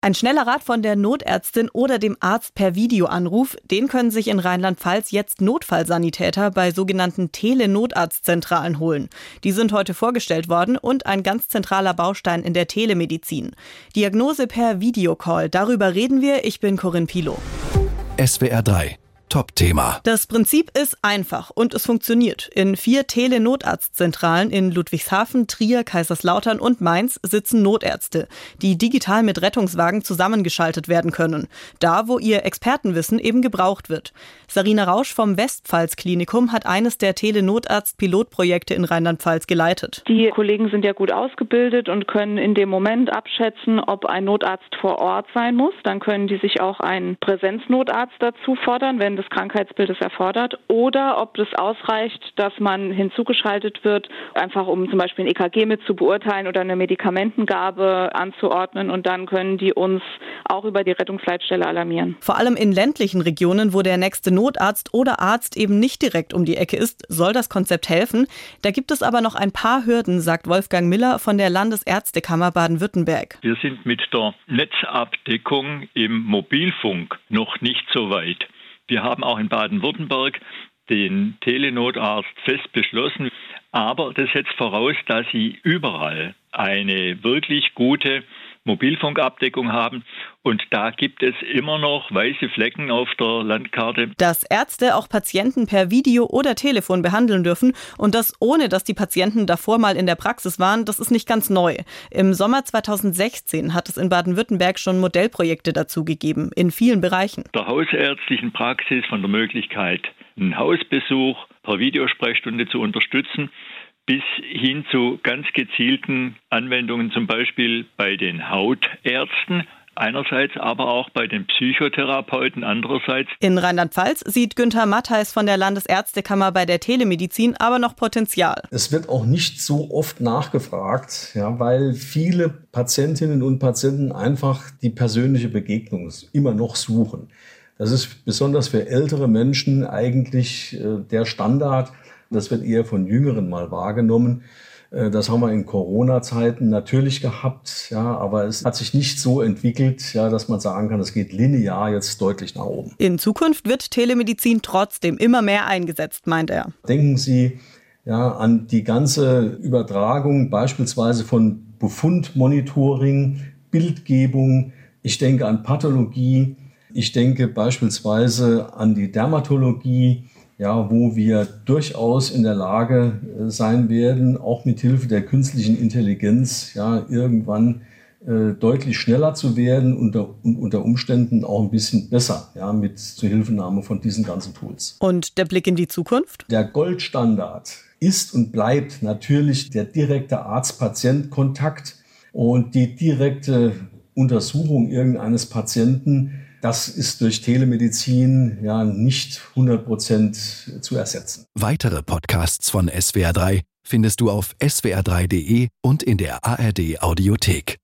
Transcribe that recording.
Ein schneller Rat von der Notärztin oder dem Arzt per Videoanruf, den können sich in Rheinland-Pfalz jetzt Notfallsanitäter bei sogenannten Telenotarztzentralen holen. Die sind heute vorgestellt worden und ein ganz zentraler Baustein in der Telemedizin. Diagnose per Videocall, darüber reden wir. Ich bin Corinne Pilow. SWR 3. Top-Thema. Das Prinzip ist einfach und es funktioniert. In 4 Telenotarztzentralen in Ludwigshafen, Trier, Kaiserslautern und Mainz sitzen Notärzte, die digital mit Rettungswagen zusammengeschaltet werden können. Da, wo ihr Expertenwissen eben gebraucht wird. Sarina Rausch vom Westpfalz-Klinikum hat eines der Telenotarzt-Pilotprojekte in Rheinland-Pfalz geleitet. Die Kollegen sind ja gut ausgebildet und können in dem Moment abschätzen, ob ein Notarzt vor Ort sein muss. Dann können die sich auch einen Präsenznotarzt dazu fordern, wenn des Krankheitsbildes erfordert, oder ob es ausreicht, dass man hinzugeschaltet wird, einfach um zum Beispiel ein EKG mit zu beurteilen oder eine Medikamentengabe anzuordnen, und dann können die uns auch über die Rettungsleitstelle alarmieren. Vor allem in ländlichen Regionen, wo der nächste Notarzt oder Arzt eben nicht direkt um die Ecke ist, soll das Konzept helfen. Da gibt es aber noch ein paar Hürden, sagt Wolfgang Miller von der Landesärztekammer Baden-Württemberg. Wir sind mit der Netzabdeckung im Mobilfunk noch nicht so weit. Wir haben auch in Baden-Württemberg den Telenotarzt fest beschlossen, aber das setzt voraus, dass sie überall eine wirklich gute Mobilfunkabdeckung haben, und da gibt es immer noch weiße Flecken auf der Landkarte. Dass Ärzte auch Patienten per Video oder Telefon behandeln dürfen, und das ohne, dass die Patienten davor mal in der Praxis waren, das ist nicht ganz neu. Im Sommer 2016 hat es in Baden-Württemberg schon Modellprojekte dazu gegeben, in vielen Bereichen. Der hausärztlichen Praxis von der Möglichkeit, einen Hausbesuch per Videosprechstunde zu unterstützen, bis hin zu ganz gezielten Anwendungen, zum Beispiel bei den Hautärzten, einerseits, aber auch bei den Psychotherapeuten andererseits. In Rheinland-Pfalz sieht Günther Mattheis von der Landesärztekammer bei der Telemedizin aber noch Potenzial. Es wird auch nicht so oft nachgefragt, ja, weil viele Patientinnen und Patienten einfach die persönliche Begegnung immer noch suchen. Das ist besonders für ältere Menschen eigentlich der Standard. Das wird eher von Jüngeren mal wahrgenommen. Das haben wir in Corona-Zeiten natürlich gehabt, ja, aber es hat sich nicht so entwickelt, ja, dass man sagen kann, es geht linear jetzt deutlich nach oben. In Zukunft wird Telemedizin trotzdem immer mehr eingesetzt, meint er. Denken Sie an die ganze Übertragung beispielsweise von Befundmonitoring, Bildgebung. Ich denke an Pathologie. Ich denke beispielsweise an die Dermatologie, wo wir durchaus in der Lage sein werden, auch mit Hilfe der künstlichen Intelligenz irgendwann deutlich schneller zu werden und unter Umständen auch ein bisschen besser, mit Zuhilfenahme von diesen ganzen Tools. Und der Blick in die Zukunft? Der Goldstandard ist und bleibt natürlich der direkte Arzt-Patient-Kontakt und die direkte Untersuchung irgendeines Patienten. Das ist durch Telemedizin nicht 100% zu ersetzen. Weitere Podcasts von SWR 3 findest du auf swr3.de und in der ARD Audiothek.